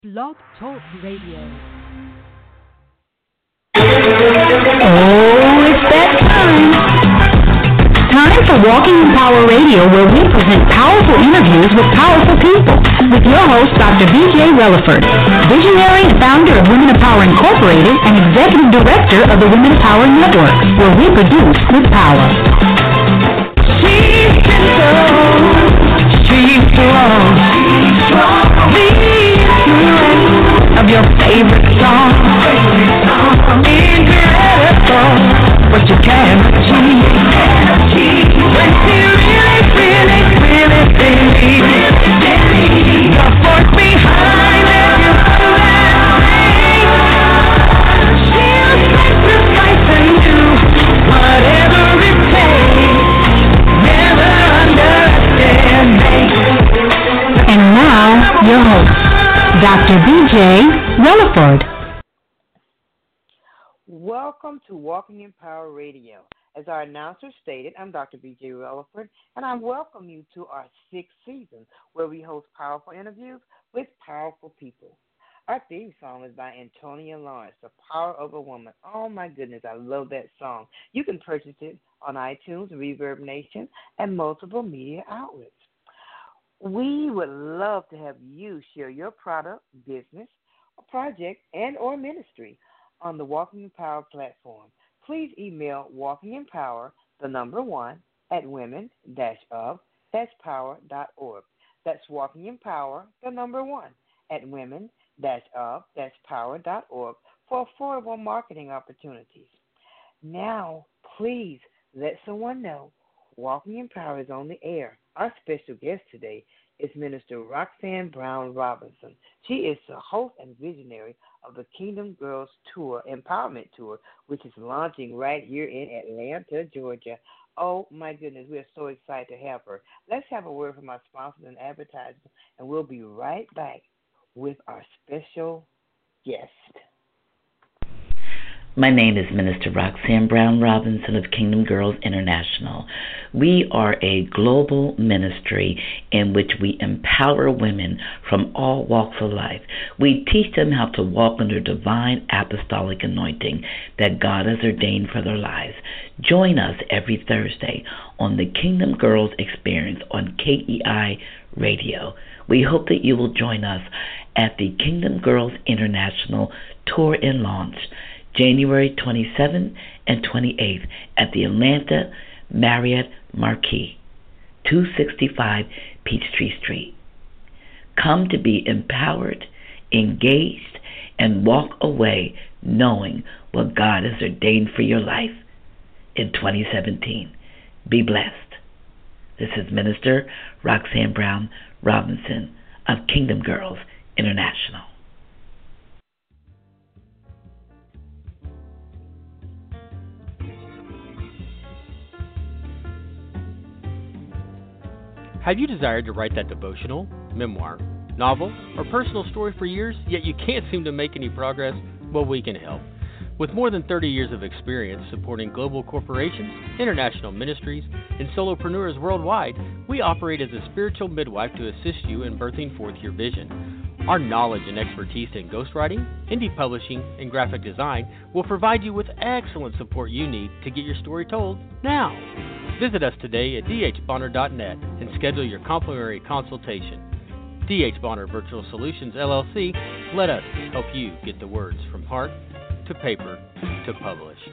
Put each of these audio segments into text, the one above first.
Blog Talk Radio. Oh, it's that time. Time for Walking in Power Radio, where we present powerful interviews with powerful people. With your host, Dr. B.J. Relaford, visionary and founder of Women of Power Incorporated and executive director of the Women of Power Network, where we produce with power. She's gentle, she's strong, the influence of your favorite song, incredible what you can achieve. When you really believe the force behind every thing, she'll sacrifice and do whatever it takes. Never underestimate. And now, your host, Dr. B.J. Relaford. Welcome to Walking in Power Radio. As our announcer stated, I'm Dr. B.J. Relaford, and I welcome you to our sixth season, where we host powerful interviews with powerful people. Our theme song is by Antonia Lawrence, The Power of a Woman. Oh, my goodness, I love that song. You can purchase it on iTunes, Reverb Nation, and multiple media outlets. We would love to have you share your product, business, or project, and or ministry on the Walking in Power platform. Please email walkinginpower, the number 1, at women-of-power.org. That's walkinginpower, the number 1, at women-of-power.org for affordable marketing opportunities. Now, please let someone know Walking in Power is on the air. Our special guest today is Minister Roxanne Brown Robinson. She is the host and visionary of the Kingdom Girls Tour, Empowerment Tour, which is launching right here in Atlanta, Georgia. Oh, my goodness, we are so excited to have her. Let's have a word from our sponsors and advertisers, and we'll be right back with our special guest. My name is Minister Roxanne Brown Robinson of Kingdom Girls International. We are a global ministry in which we empower women from all walks of life. We teach them how to walk under divine apostolic anointing that God has ordained for their lives. Join us every Thursday on the Kingdom Girls Experience on KEI Radio. We hope that you will join us at the Kingdom Girls International Tour and Launch, January 27th and 28th at the Atlanta Marriott Marquis, 265 Peachtree Street. Come to be empowered, engaged, and walk away knowing what God has ordained for your life in 2017. Be blessed. This is Minister Roxanne Brown Robinson of Kingdom Girls International. Have you desired to write that devotional, memoir, novel, or personal story for years, yet you can't seem to make any progress? Well, we can help. With more than 30 years of experience supporting global corporations, international ministries, and solopreneurs worldwide, we operate as a spiritual midwife to assist you in birthing forth your vision. Our knowledge and expertise in ghostwriting, indie publishing, and graphic design will provide you with excellent support you need to get your story told now. Visit us today at dhbonner.net and schedule your complimentary consultation. D.H. Bonner Virtual Solutions, LLC, let us help you get the words from heart to paper to published.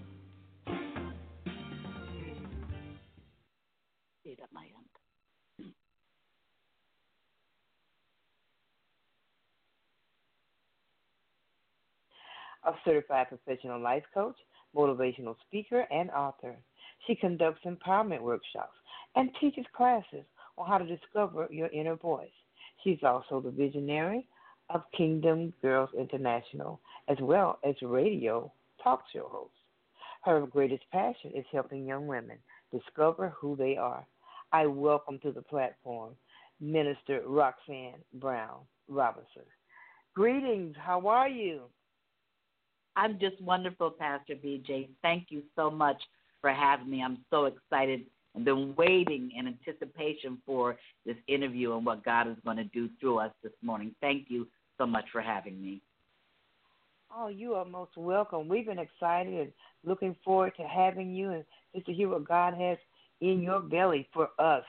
A certified professional life coach, motivational speaker, and author. She conducts empowerment workshops and teaches classes on how to discover your inner voice. She's also the visionary of Kingdom Girls International, as well as radio talk show host. Her greatest passion is helping young women discover who they are. I welcome to the platform Minister Roxanne Brown Robinson. Greetings. How are you? I'm just wonderful, Pastor BJ. Thank you so much for having me. I'm so excited and been waiting in anticipation for this interview and what God is going to do through us this morning. Thank you so much for having me. Oh, you are most welcome. We've been excited and looking forward to having you and just to hear what God has in your belly for us,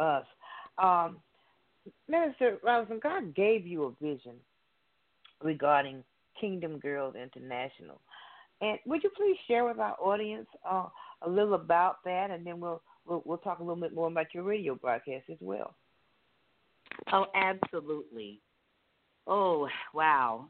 Minister Robinson, God gave you a vision regarding Kingdom Girls International. And would you please share with our audience a little about that, and then we'll talk a little bit more about your radio broadcast as well. Oh, absolutely. Oh, wow.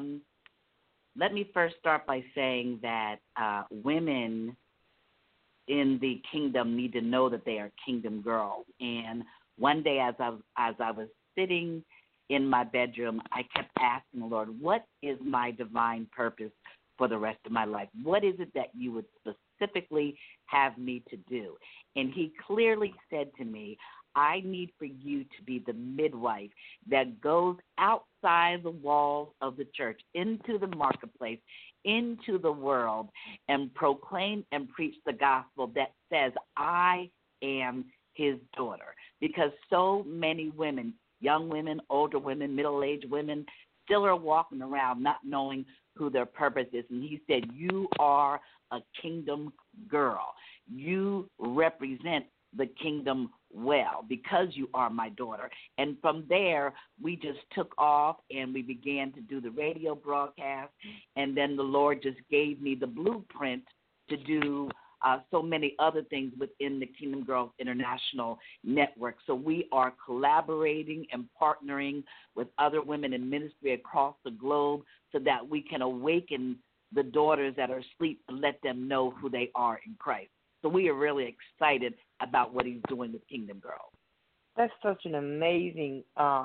Let me first start by saying that women in the kingdom need to know that they are kingdom girls. And one day as I was sitting in my bedroom, I kept asking the Lord, what is my divine purpose for the rest of my life? What is it that you would specifically have me to do? And he clearly said to me, I need for you to be the midwife that goes outside the walls of the church, into the marketplace, into the world, and proclaim and preach the gospel that says, I am his daughter. Because so many women, young women, older women, middle-aged women, still are walking around not knowing who their purpose is. And he said, you are a kingdom girl. You represent the kingdom well because you are my daughter. And from there, we just took off and we began to do the radio broadcast. And then the Lord just gave me the blueprint to do so many other things within the Kingdom Girls International Network. So we are collaborating and partnering with other women in ministry across the globe so that we can awaken the daughters that are asleep and let them know who they are in Christ. So we are really excited about what he's doing with Kingdom Girls. That's such an amazing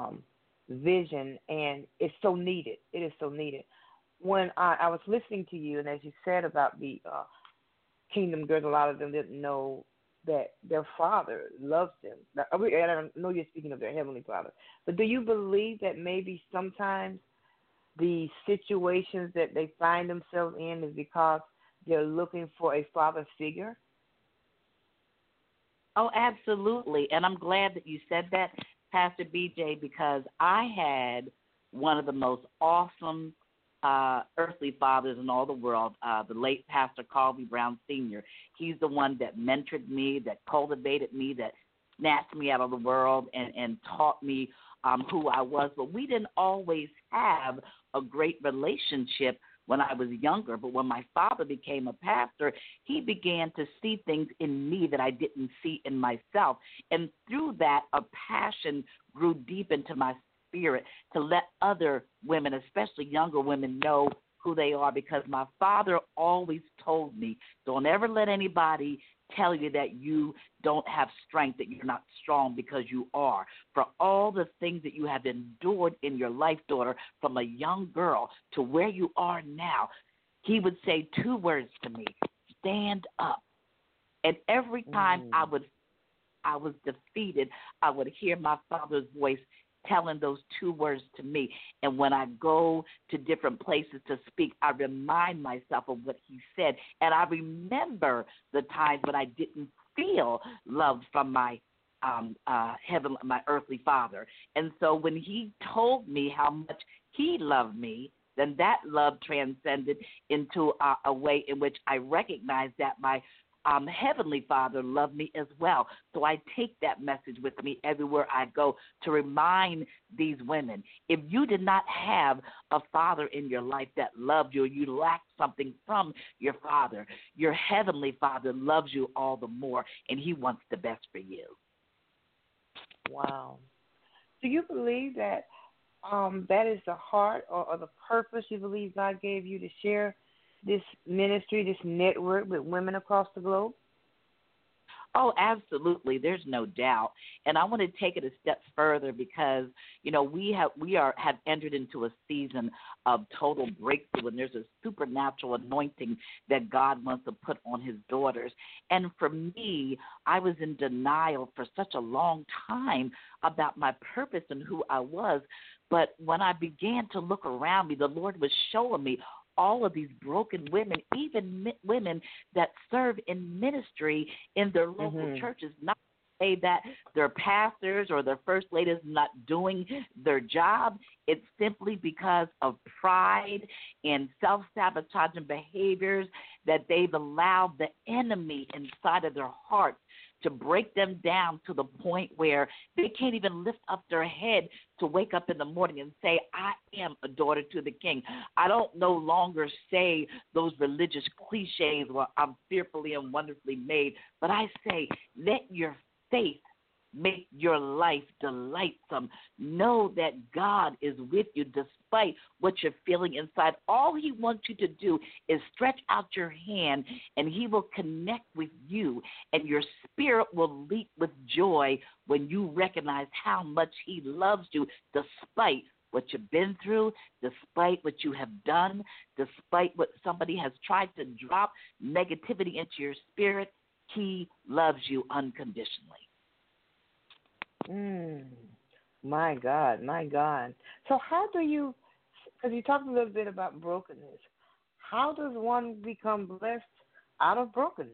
vision, and it's so needed. It is so needed. When I was listening to you, and as you said about the Kingdom Girls, a lot of them didn't know that their Father loves them. And I know you're speaking of their Heavenly Father, but do you believe that maybe sometimes the situations that they find themselves in is because they're looking for a father figure? Oh, absolutely. And I'm glad that you said that, Pastor BJ, because I had one of the most awesome earthly fathers in all the world, the late Pastor Colby Brown Sr. He's the one that mentored me, that cultivated me, that snatched me out of the world and taught me who I was. But we didn't always have a great relationship when I was younger. But when my father became a pastor, he began to see things in me that I didn't see in myself. And through that, a passion grew deep into my spirit to let other women, especially younger women, know who they are, because my father always told me, don't ever let anybody tell you that you don't have strength, that you're not strong, because you are. For all the things that you have endured in your life, daughter, from a young girl to where you are now, he would say two words to me: stand up. And every time I was defeated, I would hear my father's voice telling those two words to me. And when I go to different places to speak, I remind myself of what he said. And I remember the times when I didn't feel loved from my my earthly father. And so when he told me how much he loved me, then that love transcended into a way in which I recognized that my Heavenly Father loved me as well. So I take that message with me everywhere I go to remind these women, if you did not have a father in your life that loved you, or you lacked something from your father, your Heavenly Father loves you all the more, and he wants the best for you. Wow. Do you believe that that is the heart or the purpose you believe God gave you to share this ministry, this network with women across the globe? Oh, absolutely. There's no doubt. And I want to take it a step further because, you know, we have entered into a season of total breakthrough, and there's a supernatural anointing that God wants to put on his daughters. And for me, I was in denial for such a long time about my purpose and who I was. But when I began to look around me, the Lord was showing me all of these broken women, even women that serve in ministry in their local churches, not say that their pastors or their first ladies not doing their job. It's simply because of pride and self-sabotaging behaviors that they've allowed the enemy inside of their heart to break them down to the point where they can't even lift up their head to wake up in the morning and say, I am a daughter to the King. I don't no longer say those religious cliches where I'm fearfully and wonderfully made, but I say, let your faith make your life delightsome. Know that God is with you despite what you're feeling inside. All he wants you to do is stretch out your hand, and he will connect with you, and your spirit will leap with joy when you recognize how much he loves you despite what you've been through, despite what you have done, despite what somebody has tried to drop negativity into your spirit. He loves you unconditionally. My God, my God. So how do you, because you talked a little bit about brokenness, how does one become blessed out of brokenness?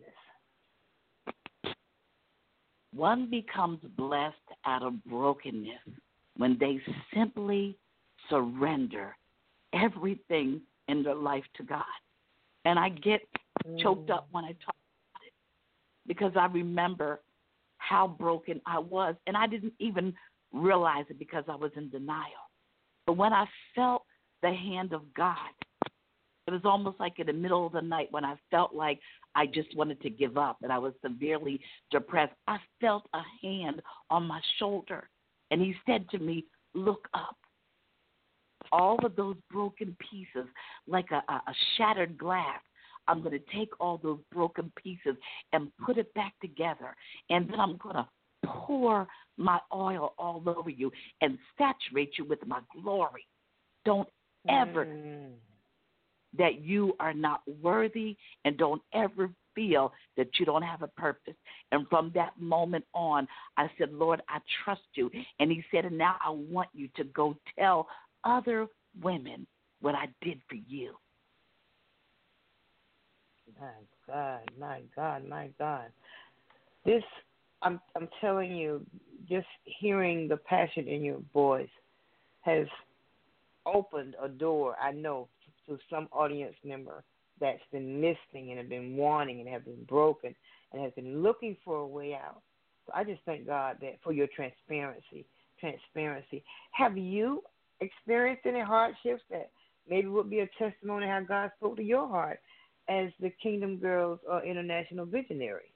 One becomes blessed out of brokenness when they simply surrender everything in their life to God. And I get choked up when I talk about it because I remember how broken I was, and I didn't even realize it because I was in denial. But when I felt the hand of God, it was almost like in the middle of the night when I felt like I just wanted to give up and I was severely depressed. I felt a hand on my shoulder, and he said to me, look up. All of those broken pieces, like a shattered glass, I'm going to take all those broken pieces and put it back together, and then I'm going to pour my oil all over you and saturate you with my glory. Don't ever that you are not worthy, and don't ever feel that you don't have a purpose. And from that moment on, I said, Lord, I trust you. And he said, and now I want you to go tell other women what I did for you. My God, my God, my God. This, I'm telling you, just hearing the passion in your voice has opened a door, I know, to some audience member that's been listening and have been wanting and have been broken and has been looking for a way out. So I just thank God that for your transparency. Have you experienced any hardships that maybe would be a testimony how God spoke to your heart as the Kingdom Girls International Visionary?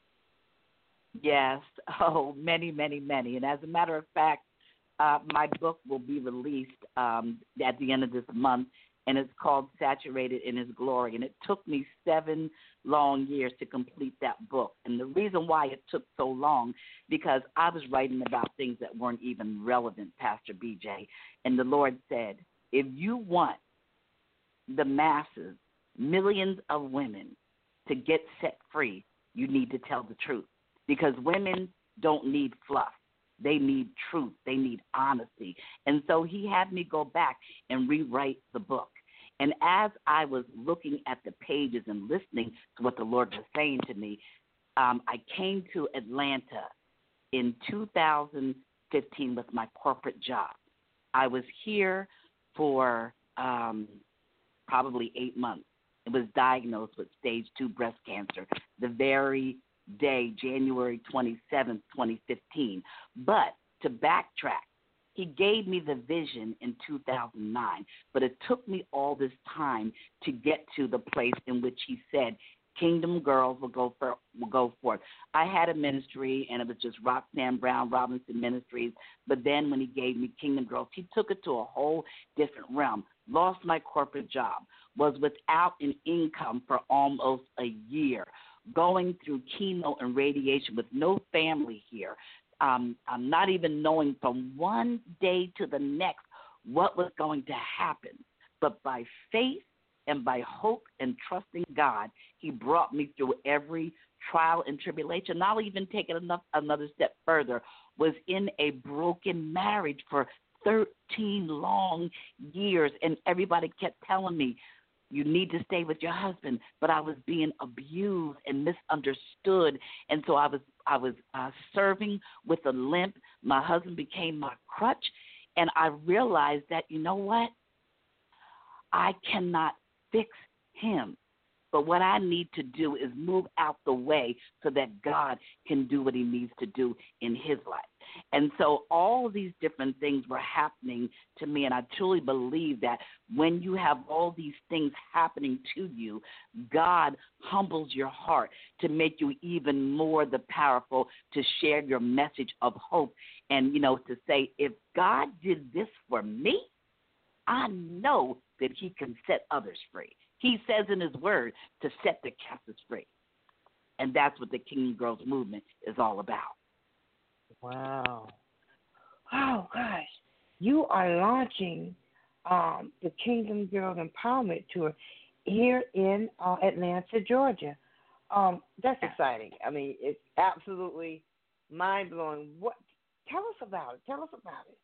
Yes. Oh, many, many, many. And as a matter of fact, my book will be released at the end of this month, and it's called Saturated in His Glory. And it took me 7 long years to complete that book. And the reason why it took so long, because I was writing about things that weren't even relevant, Pastor BJ. And the Lord said, if you want the masses, millions of women, to get set free, you need to tell the truth. Because women don't need fluff. They need truth. They need honesty. And so he had me go back and rewrite the book. And as I was looking at the pages and listening to what the Lord was saying to me, I came to Atlanta in 2015 with my corporate job. I was here for probably 8 months. It was diagnosed with stage 2 breast cancer the very day, January 27th, 2015. But to backtrack, he gave me the vision in 2009, but it took me all this time to get to the place in which he said, Kingdom Girls will go forth. I had a ministry, and it was just Roxanne Brown Robinson Ministries, but then when he gave me Kingdom Girls, he took it to a whole different realm. Lost my corporate job, was without an income for almost a year, going through chemo and radiation with no family here. I'm not even knowing from one day to the next what was going to happen. But by faith and by hope and trusting God, he brought me through every trial and tribulation. I'll even take it another step further, was in a broken marriage for 13 long years, and everybody kept telling me, you need to stay with your husband, but I was being abused and misunderstood, and so I was serving with a limp. My husband became my crutch, and I realized that, you know what? I cannot fix him. But what I need to do is move out the way so that God can do what he needs to do in his life. And so all of these different things were happening to me, and I truly believe that when you have all these things happening to you, God humbles your heart to make you even more the powerful to share your message of hope and, to say, if God did this for me, I know that he can set others free. He says in his word to set the captives free. And that's what the Kingdom Girls movement is all about. Wow. Oh, gosh. You are launching the Kingdom Girls Empowerment Tour here in Atlanta, Georgia. That's exciting. I mean, it's absolutely mind-blowing. Tell us about it.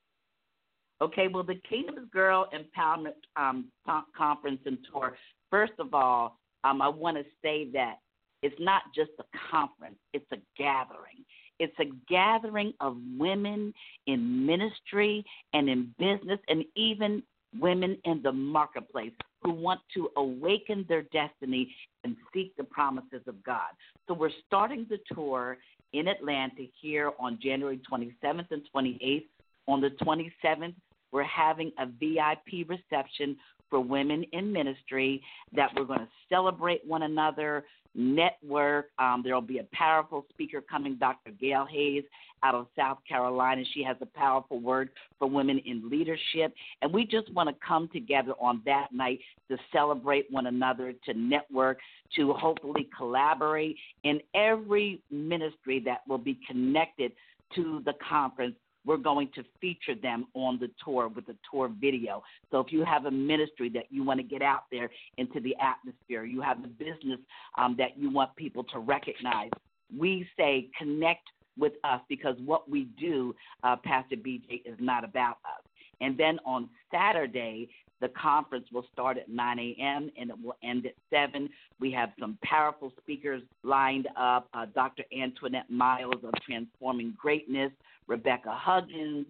Okay, well, the Kingdom Girl Empowerment Conference and Tour, first of all, I want to say that it's not just a conference, it's a gathering. It's a gathering of women in ministry and in business and even women in the marketplace who want to awaken their destiny and seek the promises of God. So we're starting the tour in Atlanta here on January 27th and 28th. On the 27th, we're having a VIP reception for women in ministry that we're going to celebrate one another, network. There will be a powerful speaker coming, Dr. Gail Hayes out of South Carolina. She has a powerful word for women in leadership. And we just want to come together on that night to celebrate one another, to network, to hopefully collaborate in every ministry that will be connected to the conference. We're going to feature them on the tour with a tour video. So if you have a ministry that you want to get out there into the atmosphere, you have a business that you want people to recognize, we say connect with us because what we do, Pastor BJ, is not about us. And then on Saturday, the conference will start at 9 a.m. and it will end at 7. We have some powerful speakers lined up, Dr. Antoinette Miles of Transforming Greatness, Rebecca Huggins,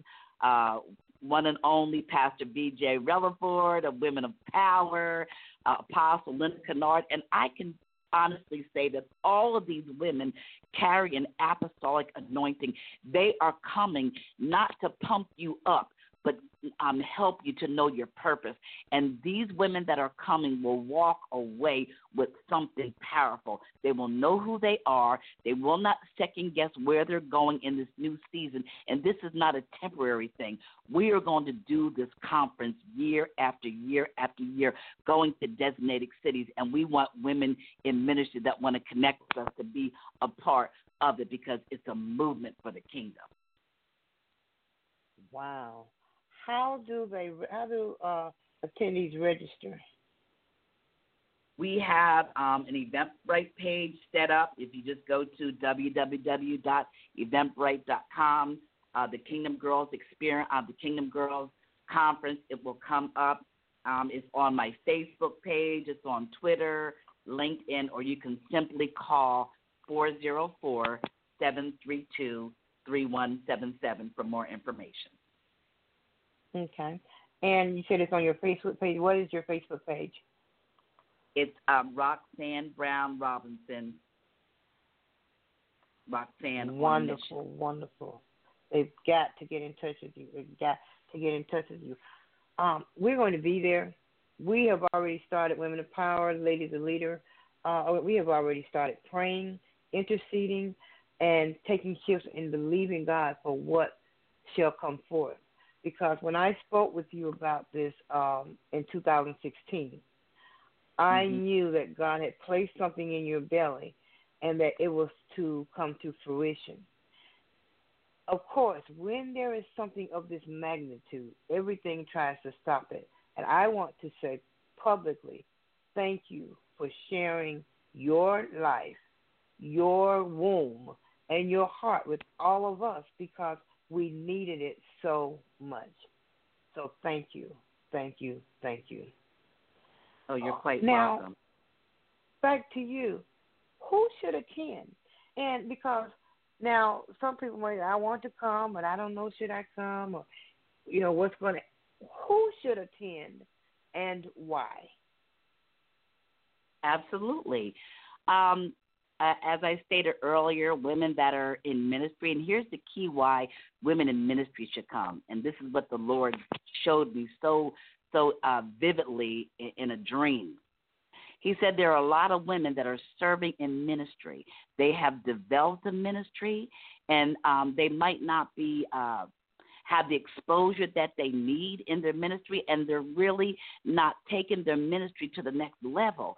one and only Pastor B.J. Relaford of Women of Power, Apostle Linda Kennard, and I can honestly say that all of these women carry an apostolic anointing. They are coming not to pump you up, but help you to know your purpose. And these women that are coming will walk away with something powerful. They will know who they are. They will not second guess where they're going in this new season. And this is not a temporary thing. We are going to do this conference year after year after year, going to designated cities. And we want women in ministry that want to connect with us to be a part of it because it's a movement for the kingdom. Wow. How do attendees register? We have an Eventbrite page set up. If you just go to www.eventbrite.com, the Kingdom Girls Experience, the Kingdom Girls Conference, it will come up. It's on my Facebook page. It's on Twitter, LinkedIn, or you can simply call 404-732-3177 for more information. Okay. And you said it's on your Facebook page. What is your Facebook page? It's Roxanne Brown Robinson. Roxanne. Wonderful, wonderful. They've got to get in touch with you. We're going to be there. We have already started Women of Power, Ladies of Leader. We have already started praying, interceding, and taking shifts and believing God for what shall come forth. Because when I spoke with you about this in 2016, I knew that God had placed something in your belly and that it was to come to fruition. Of course, when there is something of this magnitude, everything tries to stop it. And I want to say publicly, thank you for sharing your life, your womb, and your heart with all of us because we needed it so much. So thank you, thank you, thank you. Oh, you're quite now, welcome. back to you. Who should attend? And because now some people might, I want to come, but I don't know should I come, or what's going to. Who should attend and why? Absolutely. As I stated earlier, women that are in ministry, and here's the key why women in ministry should come. And this is what the Lord showed me so vividly in a dream. He said there are a lot of women that are serving in ministry. They have developed a ministry, and they might not be have the exposure that they need in their ministry, and they're really not taking their ministry to the next level,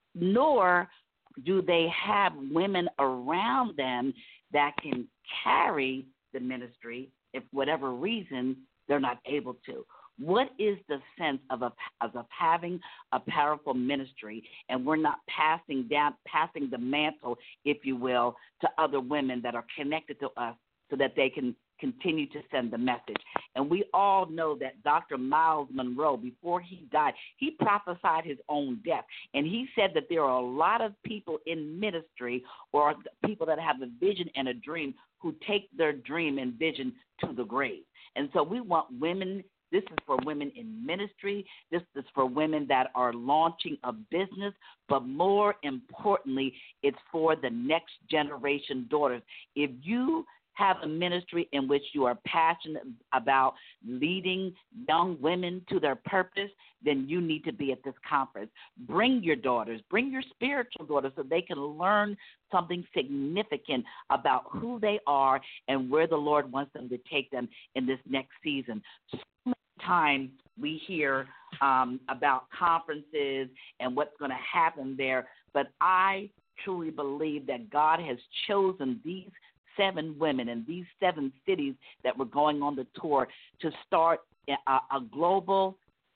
nor do they have women around them that can carry the ministry if whatever reason they're not able to. What is the sense of having a powerful ministry, and we're not passing the mantle, if you will, to other women that are connected to us so that they can continue to send the message? And we all know that Dr. Miles Monroe, before he died, he prophesied his own death. And he said that there are a lot of people in ministry, or people that have a vision and a dream, who take their dream and vision to the grave. And so we want women. This is for women in ministry. This is for women that are launching a business. But more importantly, it's for the next generation daughters. If you have a ministry in which you are passionate about leading young women to their purpose, then you need to be at this conference. Bring your daughters, bring your spiritual daughters, so they can learn something significant about who they are and where the Lord wants them to take them in this next season. So many times we hear about conferences and what's going to happen there, but I truly believe that God has chosen these 7 women in these 7 cities that were going on the tour to start a global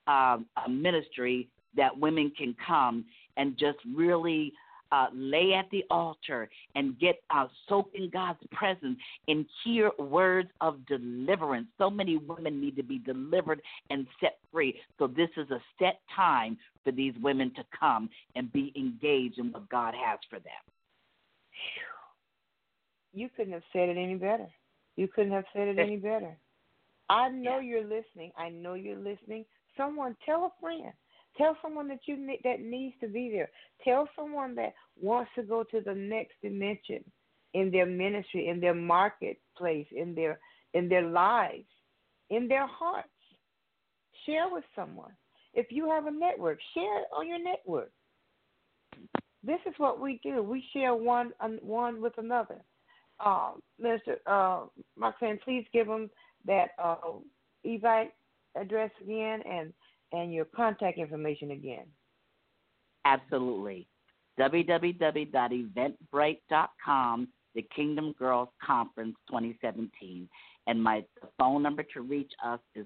ministry that women can come and just really lay at the altar and get soaked in God's presence and hear words of deliverance. So many women need to be delivered and set free. So this is a set time for these women to come and be engaged in what God has for them. You couldn't have said it any better. You couldn't have said it any better. I know you're listening. I know you're listening. Someone, tell a friend. Tell someone that that needs to be there. Tell someone that wants to go to the next dimension in their ministry, in their marketplace, in their lives, in their hearts. Share with someone. If you have a network, share it on your network. This is what we do. We share one with another. Mr. Roxanne, please give them that Evite address again and your contact information again. Absolutely. www.eventbrite.com, the Kingdom Girls Conference 2017. And the phone number to reach us is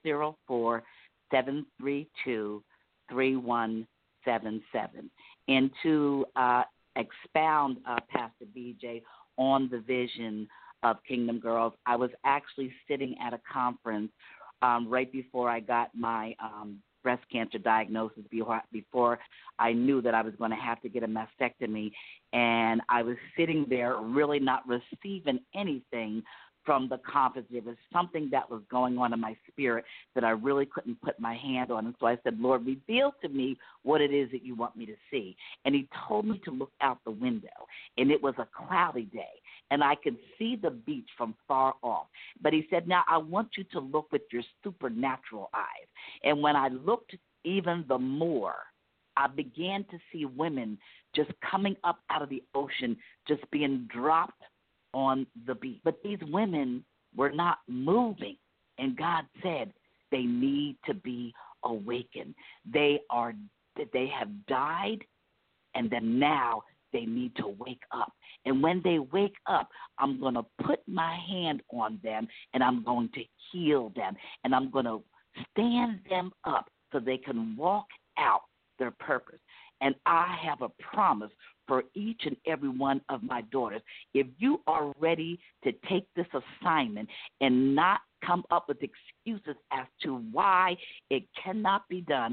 404-732-3177. And to expound, Pastor BJ, on the vision of Kingdom Girls, I was actually sitting at a conference right before I got my breast cancer diagnosis, before I knew that I was going to have to get a mastectomy, and I was sitting there really not receiving anything from the conference. There was something that was going on in my spirit that I really couldn't put my hand on. And so I said, Lord, reveal to me what it is that you want me to see. And he told me to look out the window. And it was a cloudy day. And I could see the beach from far off. But he said, now I want you to look with your supernatural eyes. And when I looked even the more, I began to see women just coming up out of the ocean, just being dropped on the beach. But these women were not moving. And God said they need to be awakened. They have died, and then now they need to wake up. And when they wake up, I'm going to put my hand on them, and I'm going to heal them, and I'm going to stand them up so they can walk out their purpose. And I have a promise for each and every one of my daughters. If you are ready to take this assignment and not come up with excuses as to why it cannot be done,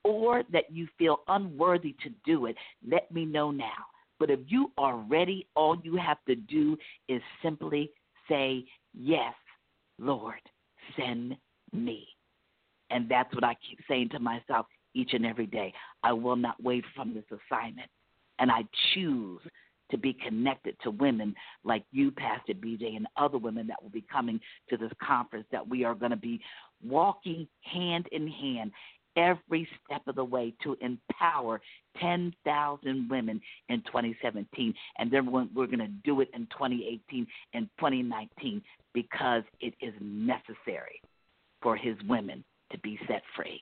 or that you feel unworthy to do it, let me know now. But if you are ready, all you have to do is simply say, yes, Lord, send me. And that's what I keep saying to myself each and every day. I will not waver from this assignment. And I choose to be connected to women like you, Pastor BJ, and other women that will be coming to this conference, that we are going to be walking hand in hand every step of the way to empower 10,000 women in 2017. And then we're going to do it in 2018 and 2019 because it is necessary for his women to be set free.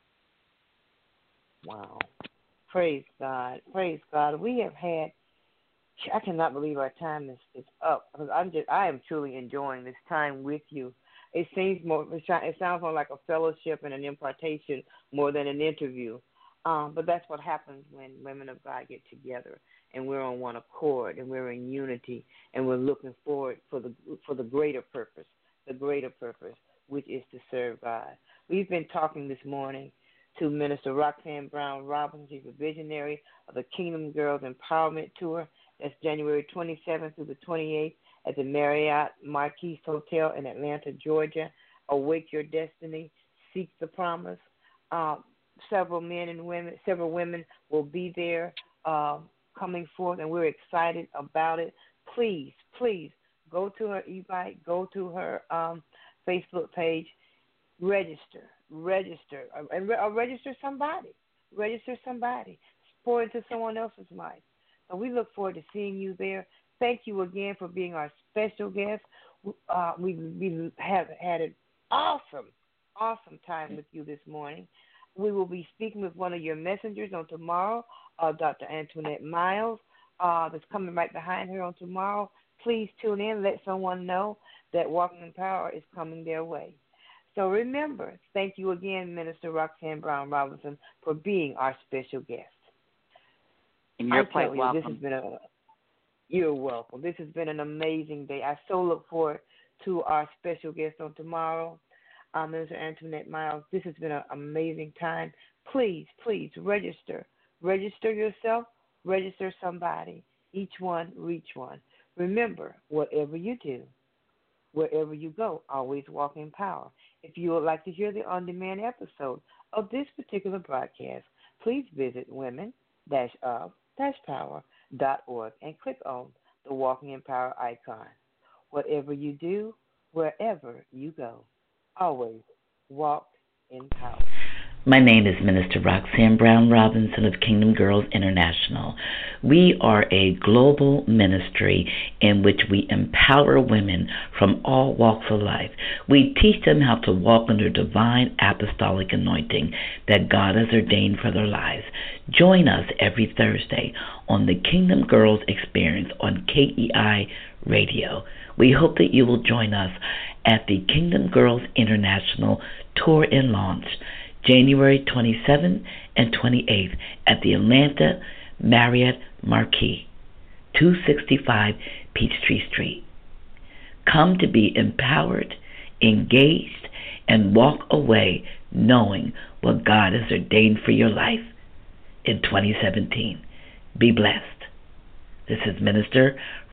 Wow. Praise God. Praise God. We have had, I cannot believe our time is up. I am truly enjoying this time with you. It sounds more like a fellowship and an impartation more than an interview. But that's what happens when women of God get together and we're on one accord and we're in unity and we're looking forward for the greater purpose, which is to serve God. We've been talking this morning to Minister Roxanne Brown Robinson. She's a visionary of the Kingdom Girls Empowerment Tour. That's January 27th through the 28th at the Marriott Marquis Hotel in Atlanta, Georgia. Awake Your Destiny, Seek the Promise. Several women will be there coming forth, and we're excited about it. Please go to her Evite, go to her Facebook page, register, and register somebody. Pour into someone else's life. So we look forward to seeing you there. Thank you again for being our special guest. We have had an awesome time with you this morning. We will be speaking with one of your messengers on tomorrow, Dr. Antoinette Miles, that's coming right behind her on tomorrow. Please tune in. Let someone know that Walking in Power is coming their way. So remember, thank you again, Minister Roxanne Brown Robinson, for being our special guest. And you're quite welcome. You're welcome. This has been an amazing day. I so look forward to our special guest on tomorrow, Minister Antoinette Miles. This has been an amazing time. Please register. Register yourself. Register somebody. Each one, reach one. Remember, whatever you do, wherever you go, always walk in power. If you would like to hear the on-demand episode of this particular broadcast, please visit women-of-power.org and click on the Walking in Power icon. Whatever you do, wherever you go, always walk in power. My name is Minister Roxanne Brown Robinson of Kingdom Girls International. We are a global ministry in which we empower women from all walks of life. We teach them how to walk under divine apostolic anointing that God has ordained for their lives. Join us every Thursday on the Kingdom Girls Experience on KEI Radio. We hope that you will join us at the Kingdom Girls International Tour and Launch, January 27th and 28th at the Atlanta Marriott Marquis, 265 Peachtree Street. Come to be empowered, engaged, and walk away knowing what God has ordained for your life in 2017. Be blessed. This is Minister